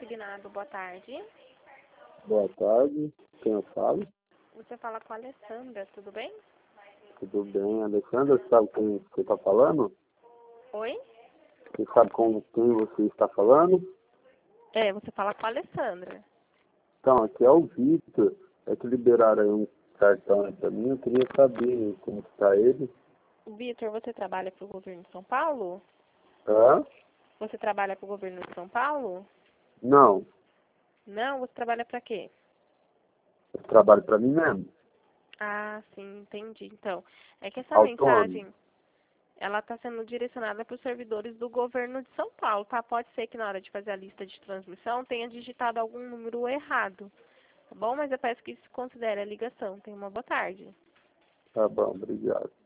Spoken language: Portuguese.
consignado. Boa tarde. Boa tarde, quem eu falo? Você fala com a Alessandra, tudo bem? Tudo bem, Alessandra, você sabe com quem está falando? Oi? Você sabe com quem você está falando? Você fala com a Alessandra. Então, aqui é o Vitor, é que liberaram aí um cartão para mim, eu queria saber como está ele. Vitor, você trabalha para o governo de São Paulo? Hã? Você trabalha para o governo de São Paulo? Não, Não, você trabalha para quê? eu trabalho para mim mesmo, Ah, sim, entendi. Então, é que essa autônomo. mensagem, ela está sendo direcionada para os servidores do governo de São Paulo, tá? Pode ser que na hora de fazer a lista de transmissão tenha digitado algum número errado, tá bom? Mas eu peço que se considere a ligação. Tenha uma boa tarde. Tá bom, obrigado.